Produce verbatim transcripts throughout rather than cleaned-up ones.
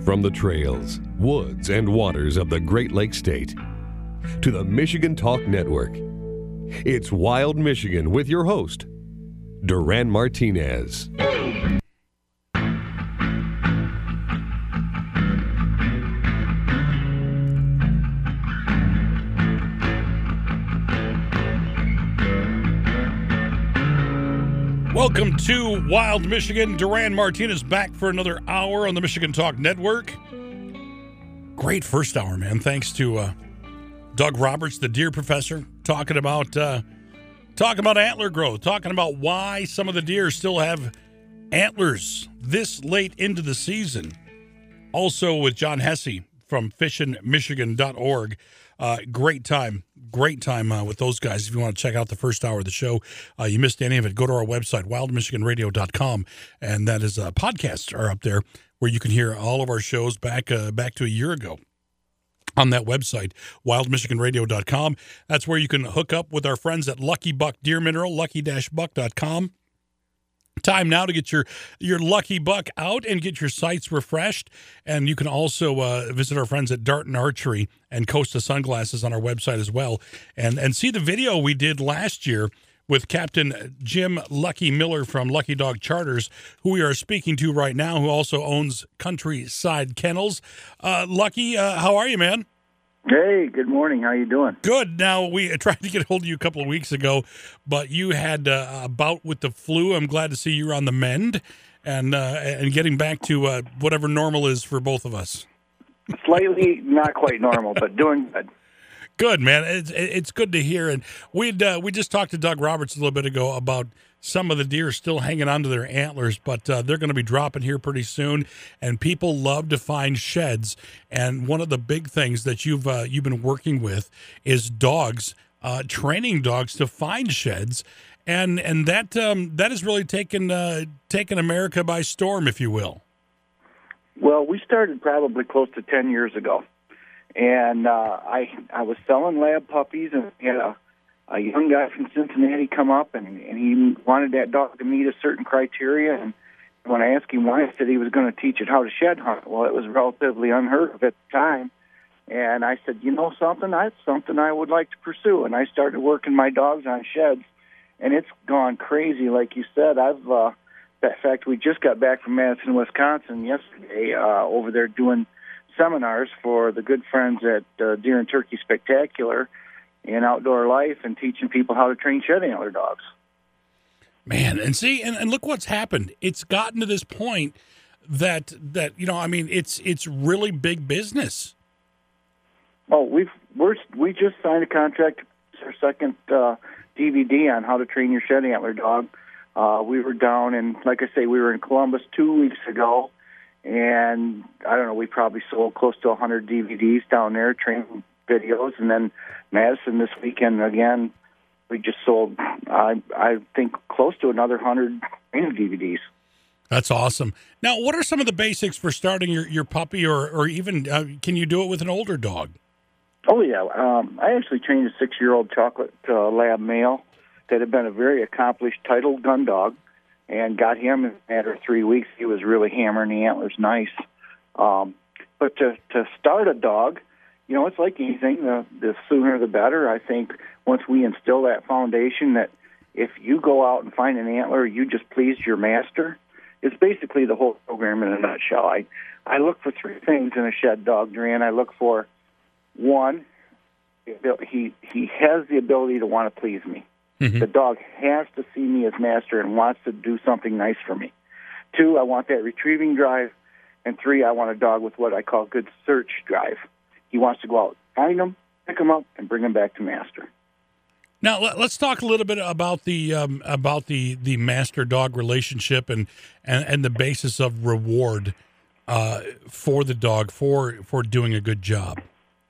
From the trails, woods, and waters of the Great Lakes State to the Michigan Talk Network, it's Wild Michigan with your host, Duran Martinez. Welcome to Wild Michigan. Duran Martinez back for another hour on the Michigan Talk Network. Great first hour, man. Thanks to uh, Doug Roberts, the deer professor, talking about uh, talking about antler growth, talking about why some of the deer still have antlers this late into the season. Also with John Hesse from fishin michigan dot org. Uh, great time. Great time uh, with those guys. If you want to check out the first hour of the show, uh, you missed any of it, go to our website, wild michigan radio dot com, and that is uh, podcasts are up there where you can hear all of our shows back uh, back to a year ago on that website, wild michigan radio dot com. That's where you can hook up with our friends at Lucky Buck Deer Mineral, lucky dash buck dot com. Time now to get your, your Lucky Buck out and get your sights refreshed. And you can also uh, visit our friends at Darton Archery and Costa Sunglasses on our website as well. And and see the video we did last year with Captain Jim Lucky Miller from Lucky Dog Charters, who we are speaking to right now, who also owns Countryside Kennels. Uh, Lucky, uh, how are you, man? Hey, good morning. How you doing? Good. Now, we tried to get a hold of you a couple of weeks ago, but you had uh, a bout with the flu. I'm glad to see you're on the mend and uh, and getting back to uh, whatever normal is for both of us. Slightly not quite normal, but doing good. Good, man. It's it's good to hear. And we'd uh, we just talked to Doug Roberts a little bit ago about some of the deer still hanging on to their antlers, but uh, they're going to be dropping here pretty soon. And people love to find sheds. And one of the big things that you've uh, you've been working with is dogs, uh, training dogs to find sheds, and and that um, that has really taken uh, taken America by storm, if you will. Well, we started probably close to ten years ago. And uh, I I was selling lab puppies, and we had a, a young guy from Cincinnati come up, and, and he wanted that dog to meet a certain criteria. And when I asked him why, he said he was going to teach it how to shed hunt. Well, it was relatively unheard of at the time. And I said, you know something, that's something I would like to pursue. And I started working my dogs on sheds, and it's gone crazy, like you said. I've, uh, in fact, we just got back from Madison, Wisconsin yesterday uh, over there doing seminars for the good friends at uh, Deer and Turkey Spectacular in Outdoor Life and teaching people how to train shed antler dogs. Man, and see, and, and look what's happened. It's gotten to this point that, that you know, I mean, it's it's really big business. Oh, we've, we're, we just signed a contract for our second uh, D V D on how to train your shed antler dog. Uh, we were down in, like I say, we were in Columbus two weeks ago. And I don't know, we probably sold close to one hundred D V Ds down there, training videos. And then Madison this weekend, again, we just sold, I I think, close to another one hundred training D V Ds. That's awesome. Now, what are some of the basics for starting your, your puppy, or, or even uh, can you do it with an older dog? Oh, yeah. Um, I actually trained a six-year-old chocolate uh, lab male that had been a very accomplished titled gun dog. And got him in a matter of three weeks. He was really hammering the antlers nice. Um, but to, to start a dog, you know, it's like anything. The, the sooner the better. I think once we instill that foundation that if you go out and find an antler, you just please your master. It's basically the whole program in a nutshell. I, I look for three things in a shed dog, Duran. I look for, one, he, he has the ability to want to please me. Mm-hmm. The dog has to see me as master and wants to do something nice for me. Two, I want that retrieving drive. And three, I want a dog with what I call good search drive. He wants to go out, find them, pick them up, and bring them back to master. Now let's talk a little bit about the um, about the, the master dog relationship and, and, and the basis of reward uh, for the dog for for doing a good job.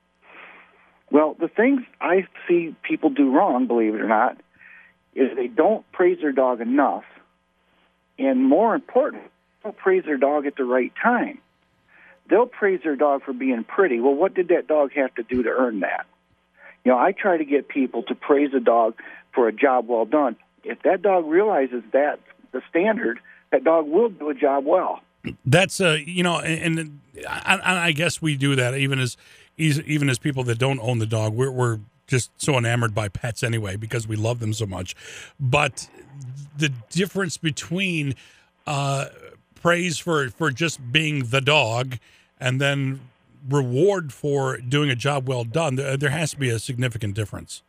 Well, the things I see people do wrong, believe it or not, is they don't praise their dog enough, and more important, don't praise their dog at the right time. They'll praise their dog for being pretty. Well, what did that dog have to do to earn that? You know, I try to get people to praise a dog for a job well done. If that dog realizes that the standard, that dog will do a job well. That's uh, you know, and, and I, I guess we do that even as even as people that don't own the dog. We're we're just so enamored by pets anyway because we love them so much. But the difference between uh, praise for for just being the dog and then reward for doing a job well done, there, there has to be a significant difference.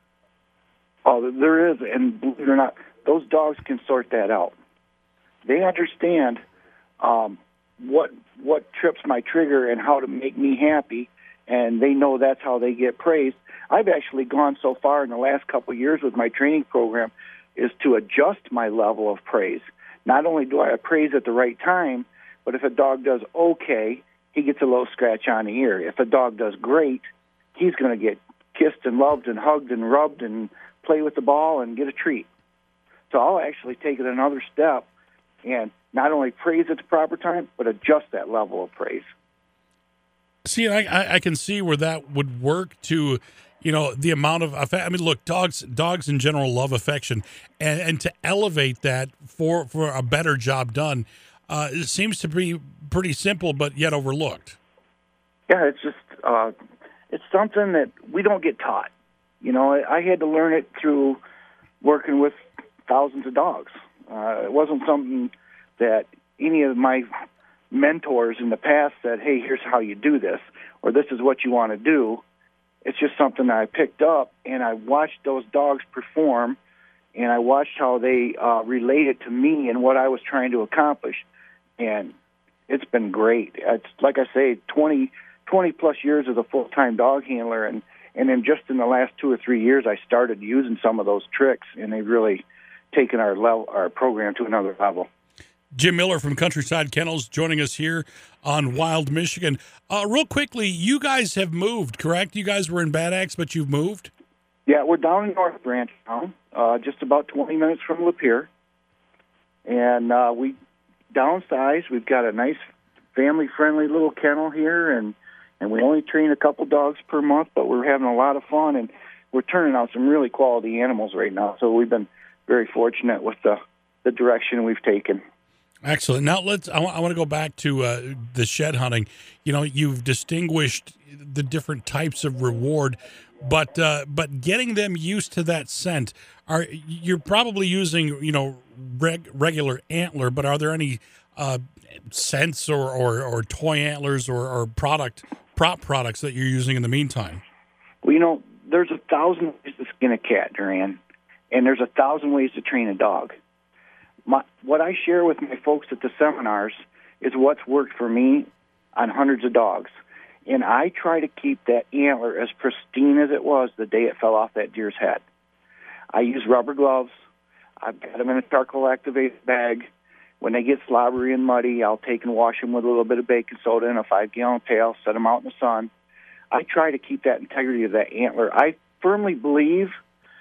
Oh, there is, and believe it or not, those dogs can sort that out. They understand um, what what trips my trigger and how to make me happy, and they know that's how they get praised. I've actually gone so far in the last couple of years with my training program is to adjust my level of praise. Not only do I praise at the right time, but if a dog does okay, he gets a little scratch on the ear. If a dog does great, he's going to get kissed and loved and hugged and rubbed and play with the ball and get a treat. So I'll actually take it another step and not only praise at the proper time, but adjust that level of praise. See, I, I can see where that would work to, you know, the amount of affection. I mean, look, dogs dogs in general love affection, and, and to elevate that for, for a better job done, uh, it seems to be pretty simple, but yet overlooked. Yeah, it's just, uh, it's something that we don't get taught. You know, I, I had to learn it through working with thousands of dogs. Uh, it wasn't something that any of my mentors in the past said, hey, here's how you do this, or this is what you want to do. It's just something that I picked up, and I watched those dogs perform, and I watched how they uh, related to me and what I was trying to accomplish, and it's been great. It's like I say, twenty, twenty plus years as a full-time dog handler, and, and then just in the last two or three years, I started using some of those tricks, and they've really taken our level, our program to another level. Jim Miller from Countryside Kennels joining us here on Wild Michigan. Uh, real quickly, you guys have moved, correct? You guys were in Bad Axe, but you've moved? Yeah, we're down in North Branch now, uh, just about twenty minutes from Lapeer. And uh, we downsized. We've got a nice family-friendly little kennel here, and, and we only train a couple dogs per month, but we're having a lot of fun, and we're turning out some really quality animals right now. So we've been very fortunate with the, the direction we've taken. Excellent. Now let's. I want, I want to go back to uh, the shed hunting. You know, you've distinguished the different types of reward, but uh, but getting them used to that scent. Are you're probably using you know reg, regular antler, but are there any uh, scents or, or, or toy antlers or, or product prop products that you're using in the meantime? Well, you know, there's a thousand ways to skin a cat, Duran, and there's a thousand ways to train a dog. My, what I share with my folks at the seminars is what's worked for me on hundreds of dogs. And I try to keep that antler as pristine as it was the day it fell off that deer's head. I use rubber gloves. I've got them in a charcoal-activated bag. When they get slobbery and muddy, I'll take and wash them with a little bit of baking soda in a five-gallon pail, set them out in the sun. I try to keep that integrity of that antler. I firmly believe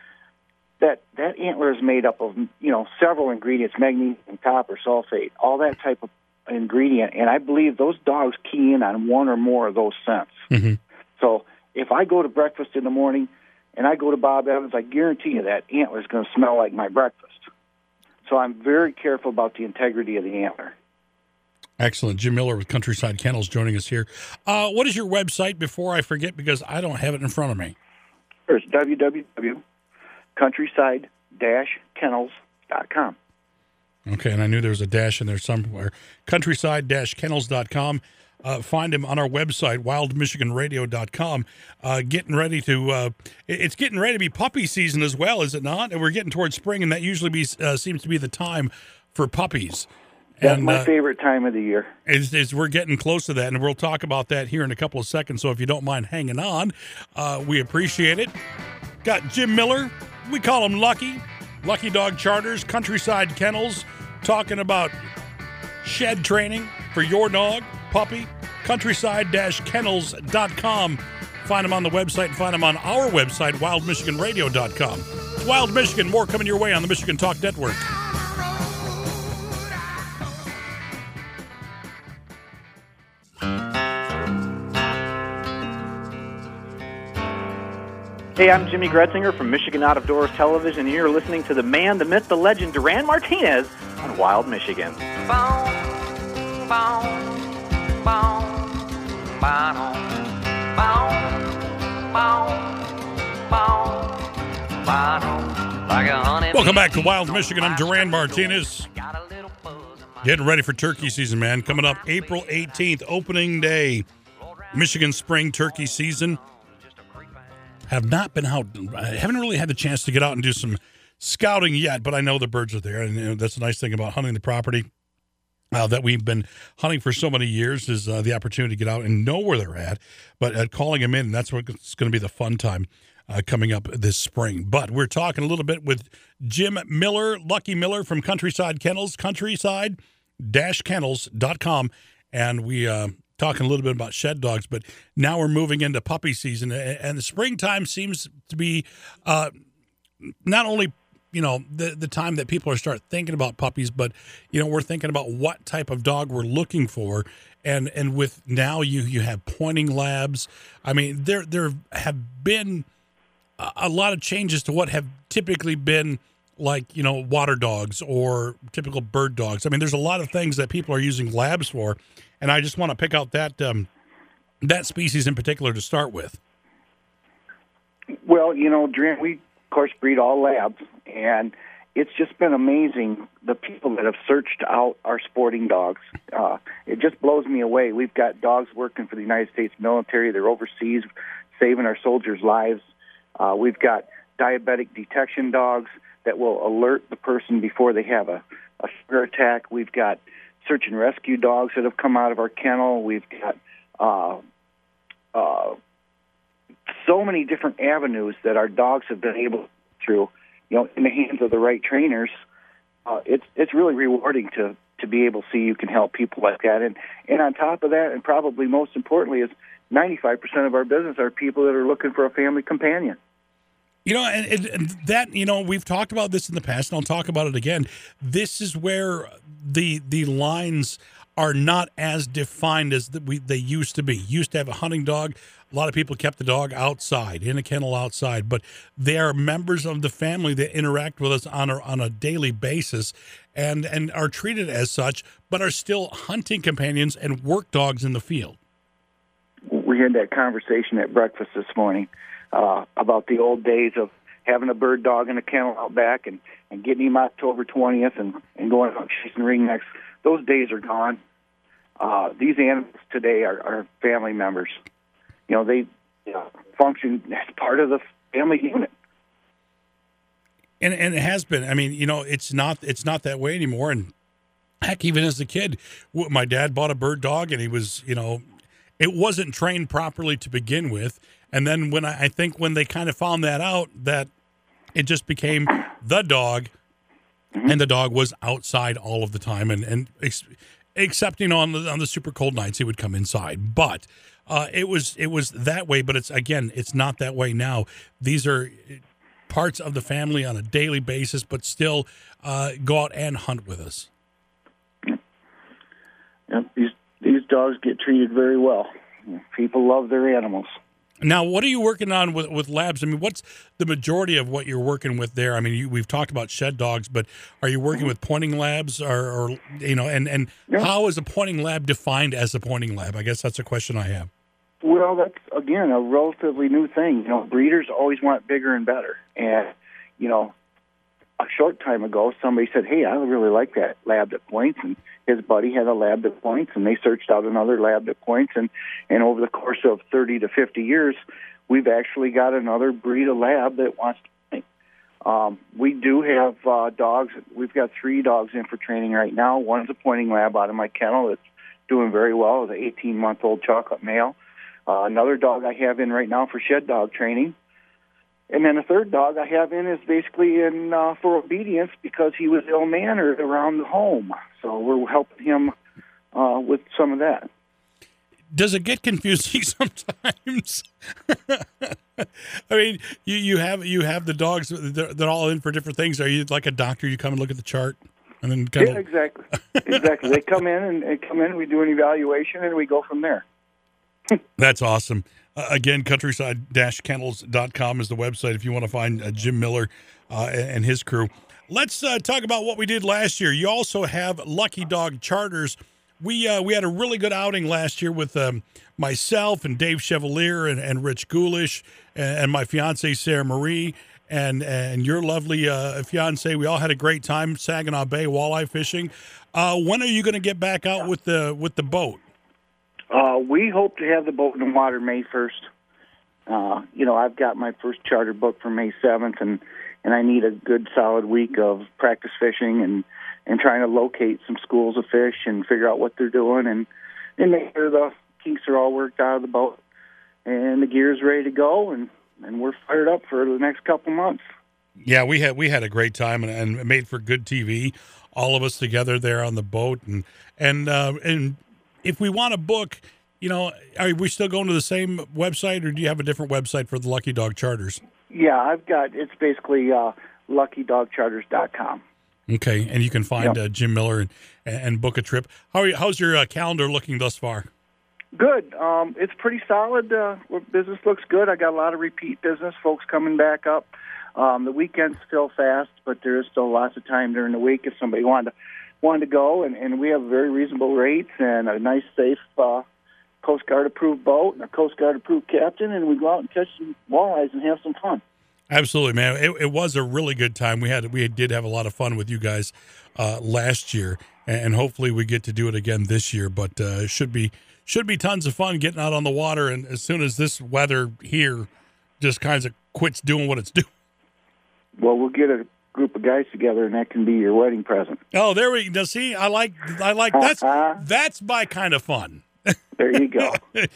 that that antler is made up of, you know, several ingredients, magnesium, copper, sulfate, all that type of ingredient, and I believe those dogs key in on one or more of those scents. Mm-hmm. So if I go to breakfast in the morning and I go to Bob Evans, I guarantee you that antler is going to smell like my breakfast. So I'm very careful about the integrity of the antler. Excellent. Jim Miller with Countryside Kennels joining us here. Uh, what is your website before I forget, because I don't have it in front of me? It's w w w dot countryside dash kennels dot com. Okay, and I knew there was a dash in there somewhere. countryside dash kennels dot com. Uh, find him on our website, wild michigan radio dot com. Uh, getting ready to, uh, it's getting ready to be puppy season as well, is it not? And we're getting towards spring, and that usually be, uh, seems to be the time for puppies. That's and, my uh, favorite time of the year. Is, is we're getting close to that, and we'll talk about that here in a couple of seconds. So if you don't mind hanging on, uh, we appreciate it. Got Jim Miller. We call him Lucky. Lucky Dog Charters, Countryside Kennels, talking about shed training for your dog, puppy. countryside dash kennels dot com. Find them on the website and find them on our website, wild michigan radio dot com. It's Wild Michigan. More coming your way on the Michigan Talk Network. Hey, I'm Jimmy Gretzinger from Michigan Out of Doors Television, and you're listening to the man, the myth, the legend, Duran Martinez on Wild Michigan. Welcome back to Wild Michigan. I'm Duran Martinez. Getting ready for turkey season, man. Coming up April eighteenth, opening day. Michigan spring turkey season. Have not been out. I haven't really had the chance to get out and do some scouting yet, but I know the birds are there, and you know, that's a nice thing about hunting the property uh, that we've been hunting for so many years is uh, the opportunity to get out and know where they're at, but uh, calling them in, that's what's going to be the fun time uh, coming up this spring. But we're talking a little bit with Jim Miller, Lucky Miller from Countryside Kennels, countryside dash kennels dot com, and we uh, talking a little bit about shed dogs, but now we're moving into puppy season, and the springtime seems to be uh, not only, you know, the, the time that people are start thinking about puppies, but, you know, we're thinking about what type of dog we're looking for. And, and with now you, you have pointing labs. I mean, there, there have been a, a lot of changes to what have typically been like, you know, water dogs or typical bird dogs. I mean, there's a lot of things that people are using labs for. And I just want to pick out that, um, that species in particular to start with. Well, you know, Duran, we, of course, breed all labs, and it's just been amazing, the people that have searched out our sporting dogs. Uh, it just blows me away. We've got dogs working for the United States military. They're overseas saving our soldiers' lives. Uh, we've got diabetic detection dogs that will alert the person before they have a, a sugar attack. We've got search and rescue dogs that have come out of our kennel. We've got uh, uh, so many different avenues that our dogs have been able to through, you know, in the hands of the right trainers. Uh, it's it's really rewarding to to be able to see you can help people like that. And and on top of that, and probably most importantly, is ninety-five percent of our business are people that are looking for a family companion. You know, and, and that, you know, we've talked about this in the past, and I'll talk about it again. This is where the the lines are not as defined as the, we they used to be. Used to have a hunting dog. A lot of people kept the dog outside, in a kennel outside, but they are members of the family that interact with us on a, on a daily basis and, and are treated as such, but are still hunting companions and work dogs in the field. We had that conversation at breakfast this morning. Uh, about the old days of having a bird dog in a kennel out back and, and getting him October twentieth and, and going out chasing ringnecks. Those days are gone. Uh, these animals today are, are family members. You know, they uh, function as part of the family unit. And and it has been. I mean, you know, it's not it's not that way anymore. And heck, even as a kid, my dad bought a bird dog, and he was, you know, it wasn't trained properly to begin with. And then when I, I think when they kind of found that out, that it just became the dog, and the dog was outside all of the time, and and ex, except you know on the on the super cold nights he would come inside. But uh, it was it was that way. But it's again, it's not that way now. These are parts of the family on a daily basis, but still uh, go out and hunt with us. Yep, these these dogs get treated very well. People love their animals. Now, what are you working on with, with labs? I mean, what's the majority of what you're working with there? I mean, you, we've talked about shed dogs, but are you working with pointing labs, or, or you know, and, and yeah. How is a pointing lab defined as a pointing lab? I guess that's a question I have. Well, that's, again, a relatively new thing. You know, breeders always want bigger and better. And, you know, a short time ago, somebody said, hey, I really like that lab that points, and his buddy had a lab that points, and they searched out another lab that points, and, and over the course of thirty to fifty years, we've actually got another breed of lab that wants to point. Um, we do have uh, dogs. We've got three dogs in for training right now. One is a pointing lab out of my kennel that's doing very well. It's an eighteen-month-old chocolate male. Uh, another dog I have in right now for shed dog training. And then a third dog I have in is basically in uh, for obedience because he was ill-mannered around the home. So we're helping him uh, with some of that. Does it get confusing sometimes? I mean, you, you have you have the dogs, they're, they're all in for different things. Are you like a doctor? You come and look at the chart? and then kind Yeah, of... exactly. exactly. They come in, and they come in, we do an evaluation, and we go from there. That's awesome. Uh, again, countryside dash kennels dot com is the website if you want to find uh, Jim Miller uh, and his crew. Let's uh, talk about what we did last year. You also have Lucky Dog Charters we uh, we had a really good outing last year with um, myself and Dave Chevalier and, and Rich Goulash and, and my fiancee Sarah Marie and and your lovely uh, fiance. We all had a great time Saginaw Bay walleye fishing. Uh, when are you going to get back out with the with the boat? Uh, we hope to have the boat in the water May first. Uh, you know, I've got my first charter booked for May seventh, and, and I need a good solid week of practice fishing and, and trying to locate some schools of fish and figure out what they're doing and, and make sure the kinks are all worked out of the boat and the gear's ready to go, and, and we're fired up for the next couple months. Yeah, we had we had a great time and, and it made for good T V. All of us together there on the boat, and and uh, and if we want to book, you know, are we still going to the same website, or do you have a different website for the Lucky Dog Charters? Yeah, I've got, it's basically uh, lucky dog charters dot com. Okay, and you can find Yep. uh, Jim Miller and, and book a trip. How are you, how's your uh, calendar looking thus far? Good. Um, it's pretty solid. Uh, business looks good. I got a lot of repeat business, folks coming back up. Um, the weekends still fast, but there is still lots of time during the week if somebody wanted to, wanted to go, and, and we have very reasonable rates and a nice, safe uh, Coast Guard-approved boat and a Coast Guard-approved captain, and we go out and catch some walleyes and have some fun. Absolutely, man. It, it was a really good time. We had we did have a lot of fun with you guys uh, last year, and hopefully we get to do it again this year. But uh, it should be should be tons of fun getting out on the water. And as soon as this weather here just kind of quits doing what it's doing. Well, we'll get a group of guys together, and that can be your wedding present. Oh, there we go. See, I like I like that's that's my kind of fun. There you go.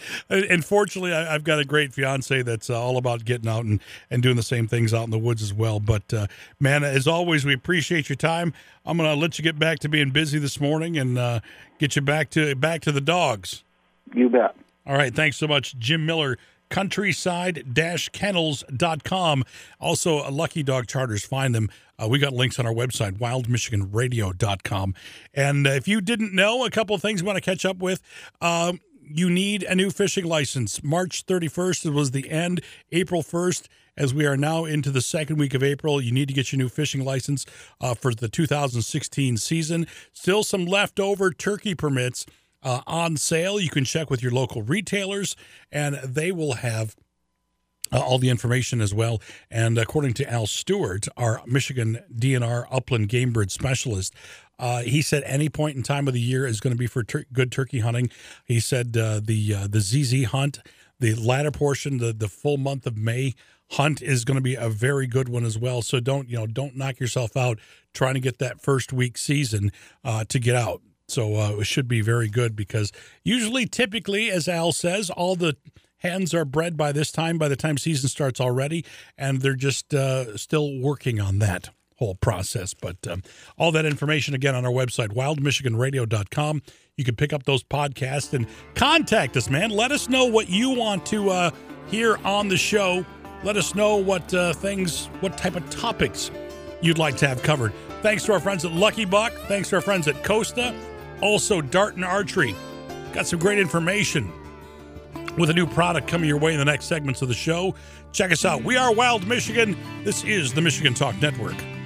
And fortunately, I, I've got a great fiance that's uh, all about getting out and, and doing the same things out in the woods as well. But, uh, man, as always, we appreciate your time. I'm going to let you get back to being busy this morning and uh, get you back to back to the dogs. You bet. All right. Thanks so much, Jim Miller, countryside dash kennels dot com. Also, Lucky Dog Charters. Find them. Uh, we got links on our website, wild michigan radio dot com. And uh, if you didn't know, a couple of things we want to catch up with. Um, you need a new fishing license. March thirty-first was the end. April first, as we are now into the second week of April, you need to get your new fishing license uh, for the two thousand sixteen season. Still some leftover turkey permits uh, on sale. You can check with your local retailers, and they will have Uh, all the information as well. And according to Al Stewart, our Michigan D N R upland game bird specialist, uh, he said any point in time of the year is going to be for tur- good turkey hunting. He said uh, the uh, the Z Z hunt, the latter portion, the the full month of May hunt is going to be a very good one as well. So don't you know don't knock yourself out trying to get that first week season uh, to get out. So uh, it should be very good because usually, typically, as Al says, all the hens are bred by this time, by the time season starts already, and they're just uh, still working on that whole process. But um, all that information, again, on our website, wild michigan radio dot com. You can pick up those podcasts and contact us, man. Let us know what you want to uh, hear on the show. Let us know what uh, things, what type of topics you'd like to have covered. Thanks to our friends at Lucky Buck. Thanks to our friends at Costa. Also, Darton Archery. Got some great information with a new product coming your way in the next segments of the show. Check us out. We are Wild Michigan. This is the Michigan Talk Network.